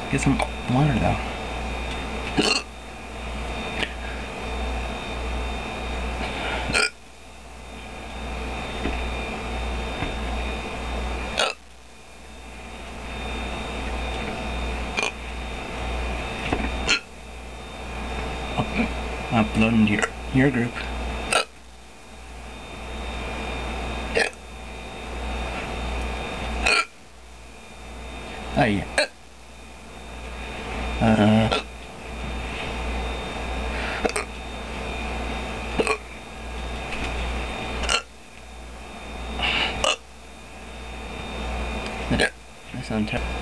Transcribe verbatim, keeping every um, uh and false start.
Get some water though. Uploading to your, your group. Oh yeah. Uh. That sounds terrible.